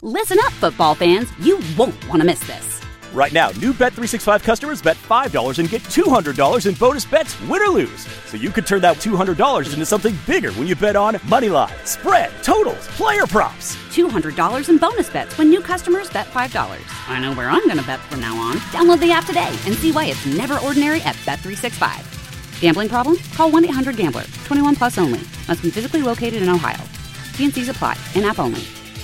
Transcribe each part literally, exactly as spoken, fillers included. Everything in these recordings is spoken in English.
Listen up, football fans. You won't want to miss this. Right now, new Bet three sixty-five customers bet five dollars and get two hundred dollars in bonus bets, win or lose. So you could turn that two hundred dollars into something bigger when you bet on money line, spread, totals, player props. two hundred dollars in bonus bets when new customers bet five dollars. I know where I'm going to bet from now on. Download the app today and see why it's never ordinary at Bet three sixty-five. Gambling problem? Call one eight hundred gambler. twenty-one plus only. Must be physically located in Ohio. T and C's apply. In-app only.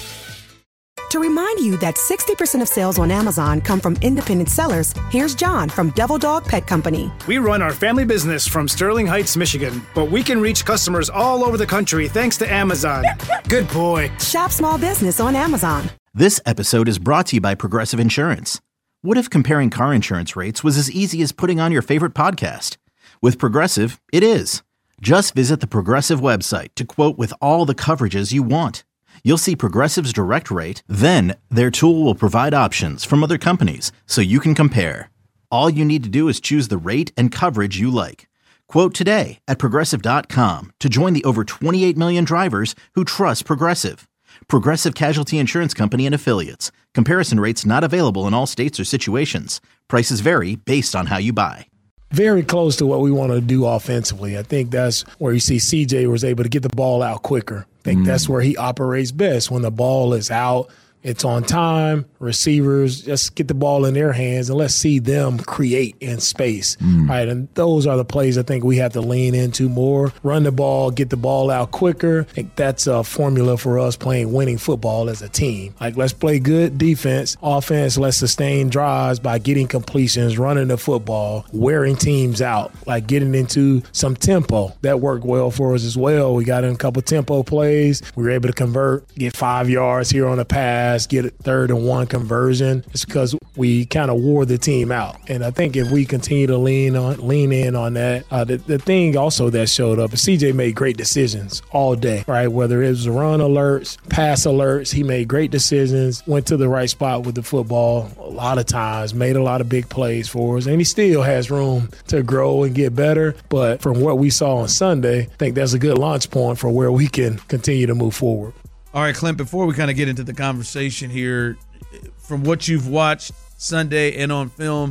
To remind you that sixty percent of sales on Amazon come from independent sellers, here's John from Devil Dog Pet Company. We run our family business from Sterling Heights, Michigan, but we can reach customers all over the country thanks to Amazon. Good boy. Shop small business on Amazon. This episode is brought to you by Progressive Insurance. What if comparing car insurance rates was as easy as putting on your favorite podcast? With Progressive, it is. Just visit the Progressive website to quote with all the coverages you want. You'll see Progressive's direct rate, then their tool will provide options from other companies so you can compare. All you need to do is choose the rate and coverage you like. Quote today at Progressive dot com to join the over twenty-eight million drivers who trust Progressive. Progressive Casualty Insurance Company and Affiliates. Comparison rates not available in all states or situations. Prices vary based on how you buy. Very close to what we want to do offensively. I think that's where you see C J was able to get the ball out quicker. I think mm. that's where he operates best. When the ball is out, it's on time. Receivers, just get the ball in their hands and let's see them create in space. Mm. Right, and those are the plays I think we have to lean into more. Run the ball, get the ball out quicker. I think that's a formula for us playing winning football as a team. Like, let's play good defense. Offense, let's sustain drives by getting completions, running the football, wearing teams out, like getting into some tempo. That worked well for us as well. We got in a couple tempo plays. We were able to convert, get five yards here on a pass, get a third and one conversion. It's because we kind of wore the team out. And I think if we continue to lean on, lean in on that, uh, the, the thing also that showed up is C J made great decisions all day, right? Whether it was run alerts, pass alerts, he made great decisions, went to the right spot with the football a lot of times, made a lot of big plays for us. And he still has room to grow and get better. But from what we saw on Sunday, I think that's a good launch point for where we can continue to move forward. All right, Clint, before we kind of get into the conversation here, from what you've watched Sunday and on film,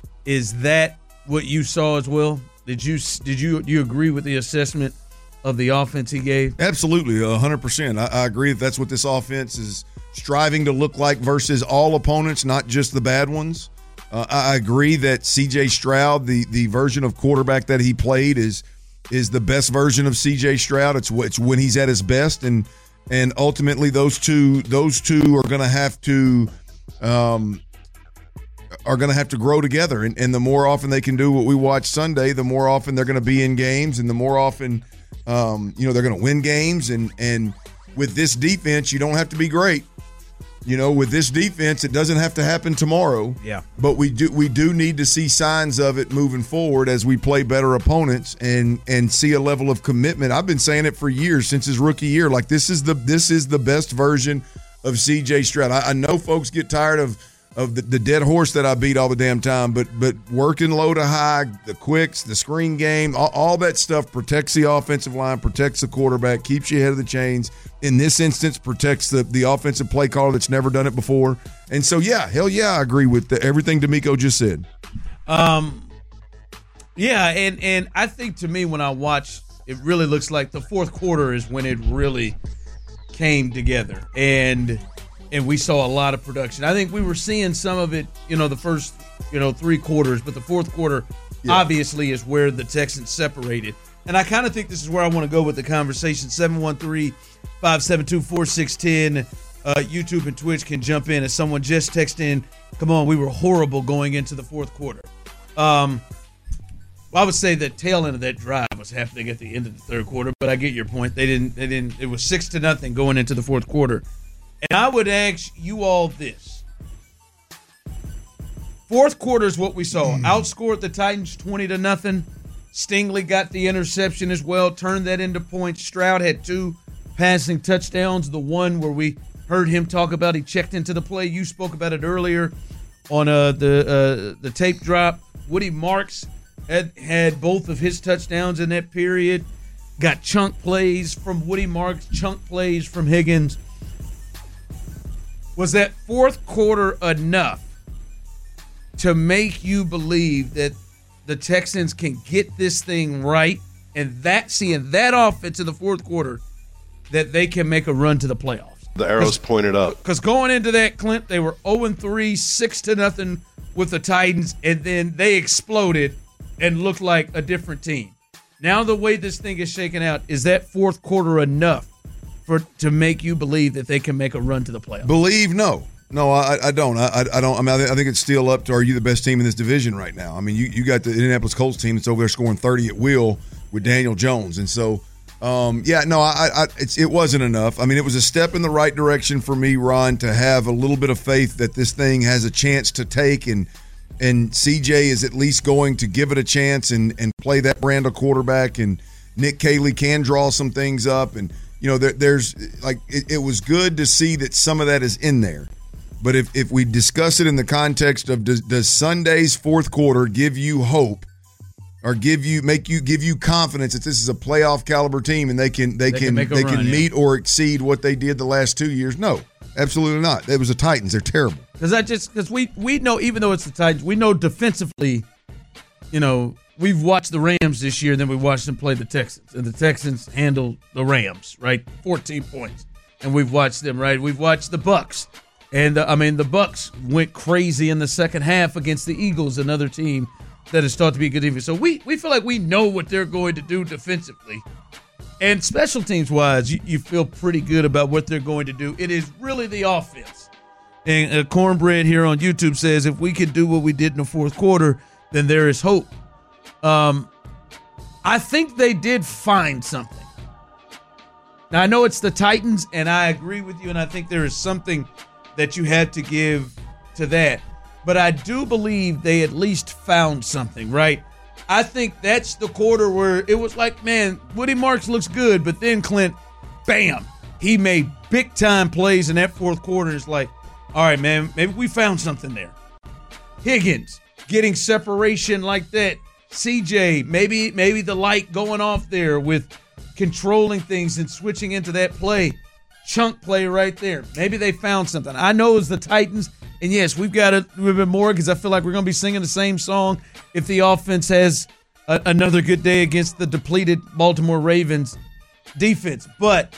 is that what you saw as well? Did you did you do you agree with the assessment of the offense he gave? Absolutely, one hundred percent. I, I agree that that's what this offense is striving to look like versus all opponents, not just the bad ones. Uh, I agree that C J Stroud, the the version of quarterback that he played, is is the best version of C J Stroud. It's, it's when he's at his best, and And ultimately, those two those two are going to have to um, are going to have to grow together. And, and the more often they can do what we watched Sunday, the more often they're going to be in games, and the more often um, you know they're going to win games. And and with this defense, you don't have to be great. You know, with this defense, it doesn't have to happen tomorrow. Yeah. But we do we do need to see signs of it moving forward as we play better opponents and and see a level of commitment. I've been saying it for years, since his rookie year. Like, this is the this is the best version of C J Stroud. I, I know folks get tired of of the, the dead horse that I beat all the damn time, but but working low to high, the quicks, the screen game, all, all that stuff protects the offensive line, protects the quarterback, keeps you ahead of the chains. In this instance, protects the, the offensive play caller that's never done it before. And so, yeah, hell yeah, I agree with the, everything D'Amico just said. Um, yeah, and, and I think to me when I watch, it really looks like the fourth quarter is when it really came together. And and we saw a lot of production. I think we were seeing some of it, you know, the first, you know, three quarters, but the fourth quarter yeah. obviously is where the Texans separated. And I kind of think this is where I want to go with the conversation. seven one three, five seven two, four six one zero. Uh, YouTube and Twitch can jump in as someone just texted in, come on, we were horrible going into the fourth quarter. Um, well, I would say the tail end of that drive was happening at the end of the third quarter, but I get your point. They didn't, they didn't, it was six to nothing going into the fourth quarter. And I would ask you all this. Fourth quarter is what we saw. Outscored the Titans twenty to nothing. Stingley got the interception as well, turned that into points. Stroud had two passing touchdowns. The one where we heard him talk about he checked into the play. You spoke about it earlier on uh, the uh, the tape drop. Woody Marks had, had both of his touchdowns in that period. Got chunk plays from Woody Marks, chunk plays from Higgins. Was that fourth quarter enough to make you believe that the Texans can get this thing right, and that seeing that offense in the fourth quarter, that they can make a run to the playoffs? The arrow's pointed up. Because going into that, Clint, they were oh and three, six to nothing with the Titans, and then they exploded and looked like a different team. Now the way this thing is shaking out, is that fourth quarter enough for to make you believe that they can make a run to the playoffs? Believe no. No, I, I don't. I, I don't. I mean, I think it's still up to, are you the best team in this division right now? I mean, you, you got the Indianapolis Colts team that's over there scoring thirty at will with Daniel Jones. And so, um, yeah, no, I, I, it's, it wasn't enough. I mean, it was a step in the right direction for me, Ron, to have a little bit of faith that this thing has a chance to take, and and C J is at least going to give it a chance and, and play that brand of quarterback, and Nick Caley can draw some things up. And, you know, there, there's like it, it was good to see that some of that is in there. But if, if we discuss it in the context of does, does Sunday's fourth quarter give you hope or give you make you give you confidence that this is a playoff caliber team and they can they, they can, can they run, can yeah. meet or exceed what they did the last two years? No, absolutely not. It was the Titans. They're terrible. Because I just because we we know, even though it's the Titans, we know defensively, you know, we've watched the Rams this year, and then we watched them play the Texans, and the Texans handle the Rams, right? fourteen points, and we've watched them, right? We've watched the Bucs. And, uh, I mean, the Bucs went crazy in the second half against the Eagles, another team that is thought to be a good defense. So we, we feel like we know what they're going to do defensively. And special teams-wise, you, you feel pretty good about what they're going to do. It is really the offense. And uh, Cornbread here on YouTube says, if we can do what we did in the fourth quarter, then there is hope. Um, I think they did find something. Now, I know it's the Titans, and I agree with you, and I think there is something – that you had to give to that. But I do believe they at least found something, right? I think that's the quarter where it was like, man, Woody Marks looks good, but then Clint, bam, he made big-time plays in that fourth quarter. It's like, all right, man, maybe we found something there. Higgins getting separation like that. C J, maybe maybe the light going off there with controlling things and switching into that play. Chunk play right there. Maybe they found something. I know it's the Titans, and yes, we've got a little bit more because I feel like we're going to be singing the same song if the offense has a, another good day against the depleted Baltimore Ravens defense. But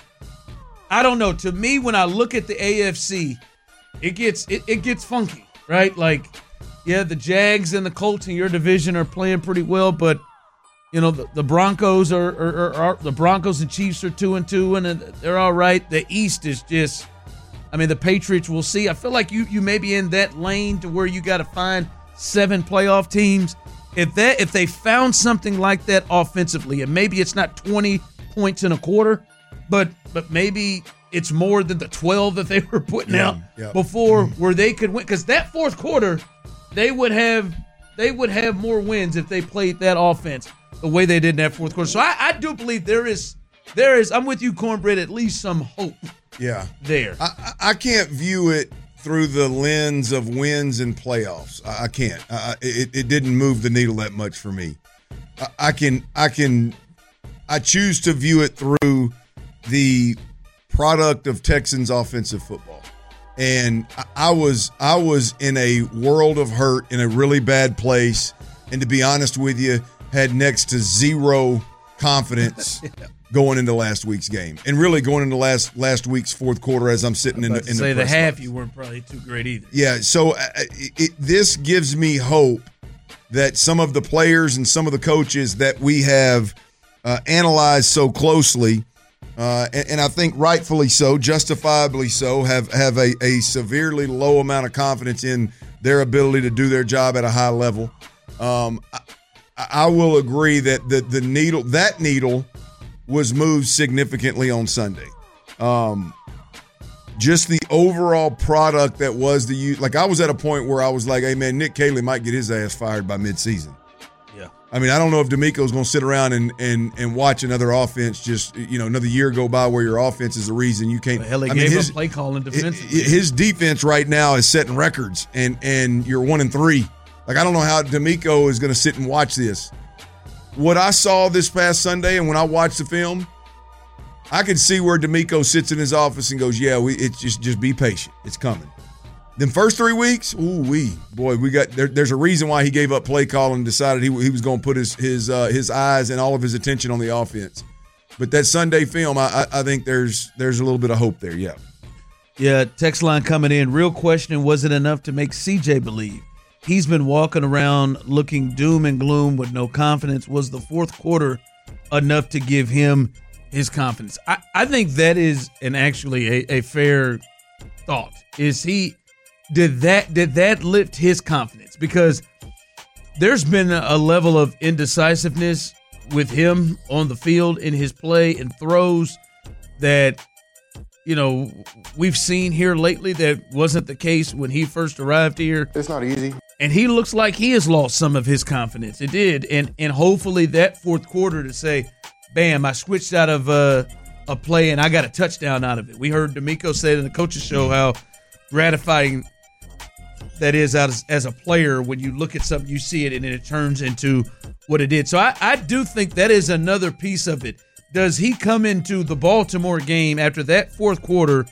I don't know. To me, when I look at the A F C, it gets it, it gets funky, right? Like, yeah, the Jags and the Colts in your division are playing pretty well, but you know, the, the Broncos are, are, are, are the Broncos and Chiefs are two and two, and they're all right. The East is just, I mean, the Patriots, we'll see. I feel like you you may be in that lane to where you got to find seven playoff teams. If that if they found something like that offensively, and maybe it's not twenty points in a quarter, but but maybe it's more than the twelve that they were putting yeah, out yeah. before, mm-hmm. where they could win. Because that fourth quarter, they would have they would have more wins if they played that offense the way they did in that fourth quarter. So I, I do believe there is, there is. I'm with you, Cornbread, at least some hope yeah. there. I, I can't view it through the lens of wins and playoffs. I, I can't. I, it, it didn't move the needle that much for me. I, I can, I can, I choose to view it through the product of Texans offensive football. And I, I was, I was in a world of hurt, in a really bad place. And to be honest with you, had next to zero confidence yeah. going into last week's game, and really going into last last week's fourth quarter. As I'm sitting in the, in the say press the half, box. You weren't probably too great either. Yeah, so uh, it, it, this gives me hope that some of the players and some of the coaches that we have uh, analyzed so closely, uh, and, and I think rightfully so, justifiably so, have have a, a severely low amount of confidence in their ability to do their job at a high level. Um, I, I will agree that the the needle that needle was moved significantly on Sunday. Um, just the overall product that was the like I was at a point where I was like, hey man, Nick Caley might get his ass fired by midseason. Yeah. I mean, I don't know if D'Amico's going to sit around and and and watch another offense just you know another year go by where your offense is the reason you can't. The hell, he I gave mean, his up play calling defensively. His defense right now is setting records, and and you're one and three. Like, I don't know how D'Amico is going to sit and watch this. What I saw this past Sunday and when I watched the film, I can see where D'Amico sits in his office and goes, yeah, we it's just just be patient. It's coming. Then first three weeks, ooh wee, boy, we got there, there's a reason why he gave up play calling and decided he he was going to put his his uh, his eyes and all of his attention on the offense. But that Sunday film, I, I think there's there's a little bit of hope there. Yeah. Yeah. Text line coming in. Real question: was it enough to make C J believe? He's been walking around looking doom and gloom with no confidence. Was the fourth quarter enough to give him his confidence? I, I think that is an actually a, a fair thought. Is he? Did that did that lift his confidence? Because there's been a level of indecisiveness with him on the field in his play and throws that, you know, we've seen here lately that wasn't the case when he first arrived here. It's not easy. And he looks like he has lost some of his confidence. It did. And and hopefully that fourth quarter to say, bam, I switched out of uh, a play and I got a touchdown out of it. We heard D'Amico say in the coaches show how gratifying that is as, as a player when you look at something, you see it, and then it turns into what it did. So I, I do think that is another piece of it. Does he come into the Baltimore game after that fourth quarter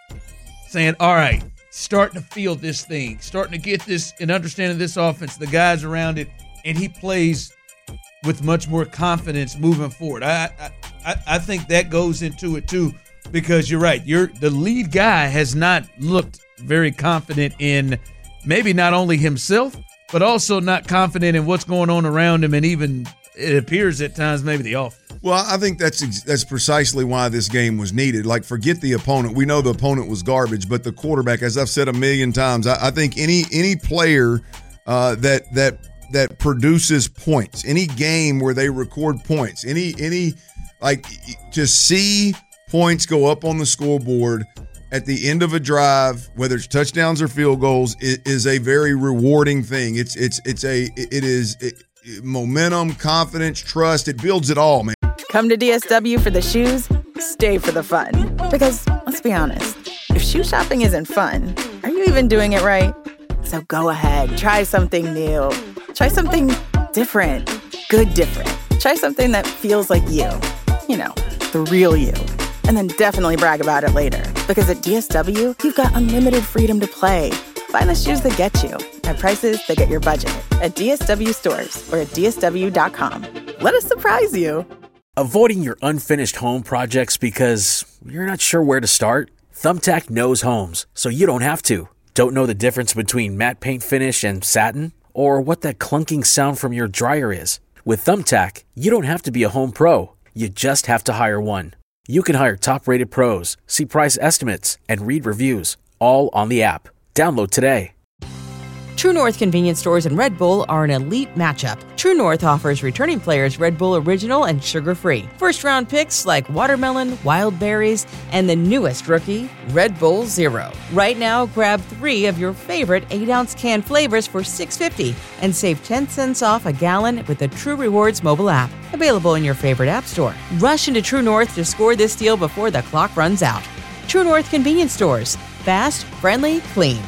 saying, all right, starting to feel this thing, starting to get this and understanding this offense, the guys around it, and he plays with much more confidence moving forward? I I, I think that goes into it too, because you're right. You're the lead guy has not looked very confident in maybe not only himself, but also not confident in what's going on around him, and even it appears at times maybe the offense. Well, I think that's ex- that's precisely why this game was needed. Like, forget the opponent. We know the opponent was garbage, but the quarterback, as I've said a million times, I, I think any any player uh, that that that produces points, any game where they record points, any any like to see points go up on the scoreboard at the end of a drive, whether it's touchdowns or field goals, it is a very rewarding thing. It's it's it's a it is it, momentum, confidence, trust. It builds it all, man. Come to D S W for the shoes, stay for the fun. Because let's be honest, if shoe shopping isn't fun, are you even doing it right? So go ahead, try something new. Try something different. Good different. Try something that feels like you. You know, the real you. And then definitely brag about it later. Because at D S W, you've got unlimited freedom to play. Find the shoes that get you at prices that get your budget at D S W stores or at D S W dot com. Let us surprise you. Avoiding your unfinished home projects because you're not sure where to start? Thumbtack knows homes, so you don't have to. Don't know the difference between matte paint finish and satin? Or what that clunking sound from your dryer is? With Thumbtack, you don't have to be a home pro. You just have to hire one. You can hire top-rated pros, see price estimates, and read reviews, all on the app. Download today. True North convenience stores and Red Bull are an elite matchup. True North offers returning players Red Bull Original and sugar-free. First-round picks like watermelon, wild berries, and the newest rookie, Red Bull Zero. Right now, grab three of your favorite eight-ounce can flavors for six dollars and fifty cents and save ten cents off a gallon with the True Rewards mobile app. Available in your favorite app store. Rush into True North to score this deal before the clock runs out. True North convenience stores. Fast, friendly, clean.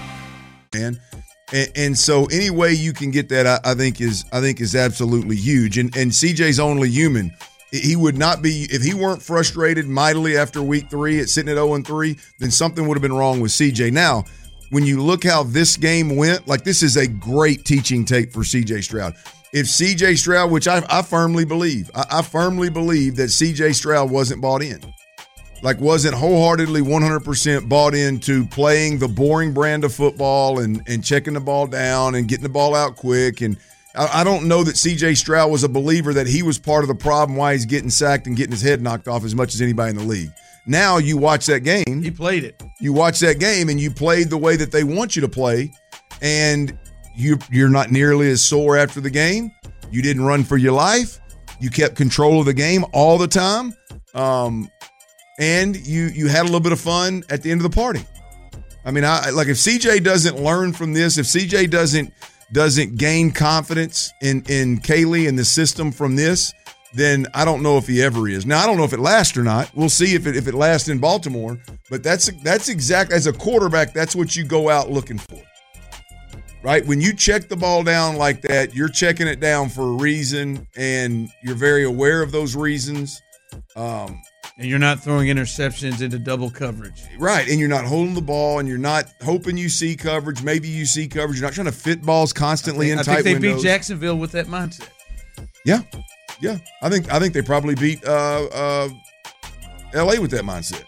Man. And, and so any way you can get that, I, I think is I think is absolutely huge. And and C J's only human. He would not be, if he weren't frustrated mightily after week three at sitting at oh and three, then something would have been wrong with C J. Now, when you look how this game went, like this is a great teaching tape for C J Stroud. If C J Stroud, which I, I firmly believe, I, I firmly believe that C J Stroud wasn't bought in. Like wasn't wholeheartedly one hundred percent bought into playing the boring brand of football and, and checking the ball down and getting the ball out quick. And I, I don't know that C J Stroud was a believer that he was part of the problem why he's getting sacked and getting his head knocked off as much as anybody in the league. Now you watch that game. He played it. You watch that game and you played the way that they want you to play, and you, you're not nearly as sore after the game. You didn't run for your life. You kept control of the game all the time. Um, And you you had a little bit of fun at the end of the party. I mean, I like if C J doesn't learn from this, if C J doesn't doesn't gain confidence in in Kaylee and the system from this, then I don't know if he ever is. Now I don't know if it lasts or not. We'll see if it if it lasts in Baltimore. But that's that's exact as a quarterback. That's what you go out looking for, right? When you check the ball down like that, you're checking it down for a reason, and you're very aware of those reasons. Um, And you're not throwing interceptions into double coverage. Right, and you're not holding the ball, and you're not hoping you see coverage. Maybe you see coverage. You're not trying to fit balls constantly I think, in I tight think they windows. beat Jacksonville with that mindset. Yeah, yeah. I think I think they probably beat uh, uh, L A with that mindset.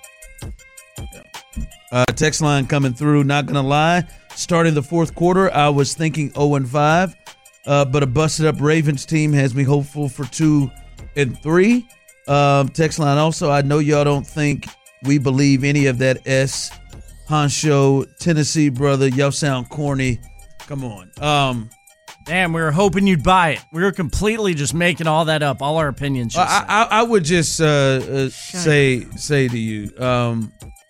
Uh, text line coming through. Not gonna lie, starting the fourth quarter, I was thinking oh and five, uh, but a busted up Ravens team has me hopeful for two and three. Um, text line also, I know y'all don't think we believe any of that S. Honcho Tennessee brother. Y'all sound corny. Come on. Um, Damn, we were hoping you'd buy it. We were completely just making all that up. All our opinions. Just I, I, I would just uh, uh, say say to you, um,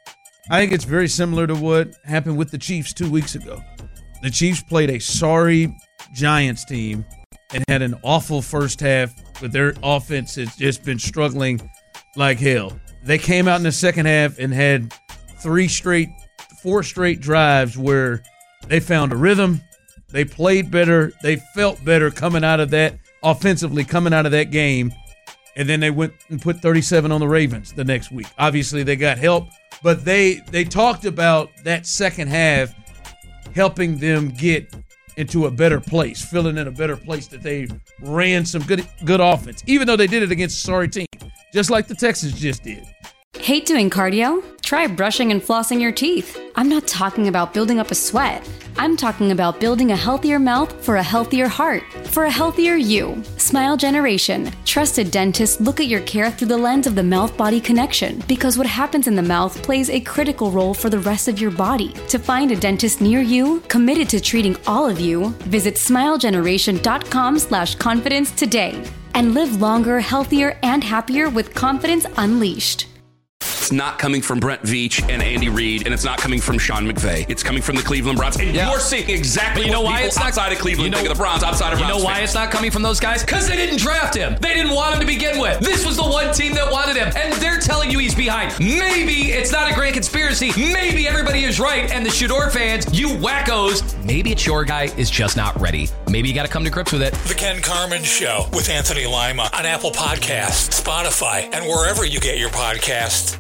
I think it's very similar to what happened with the Chiefs two weeks ago. The Chiefs played a sorry Giants team and had an awful first half, but their offense has just been struggling like hell. They came out in the second half and had three straight, four straight drives where they found a rhythm. They played better. They felt better coming out of that, offensively coming out of that game. And then they went and put thirty-seven on the Ravens the next week. Obviously, they got help, but they they talked about that second half helping them get into a better place, feeling in a better place, that they ran some good good offense, even though they did it against a sorry team, just like the Texans just did. Hate doing cardio? Try brushing and flossing your teeth. I'm not talking about building up a sweat. I'm talking about building a healthier mouth for a healthier heart, for a healthier you. Smile Generation. Trusted dentists look at your care through the lens of the mouth-body connection, because what happens in the mouth plays a critical role for the rest of your body. To find a dentist near you, committed to treating all of you, visit smilegeneration.com slash confidence today. And live longer, healthier, and happier with confidence unleashed. It's not coming from Brent Veach and Andy Reid, and it's not coming from Sean McVay. It's coming from the Cleveland Browns. And yeah. you're seeing exactly but you know what why people it's not, outside of Cleveland you know, think of the Browns, outside of You Browns know why fans. It's not coming from those guys? Because they didn't draft him. They didn't want him to begin with. This was the one team that wanted him, and they're telling you he's behind. Maybe it's not a grand conspiracy. Maybe everybody is right, and the Shador fans, you wackos, maybe it's your guy is just not ready. Maybe you got to come to grips with it. The Ken Carman Show with Anthony Lima on Apple Podcasts, Spotify, and wherever you get your podcasts.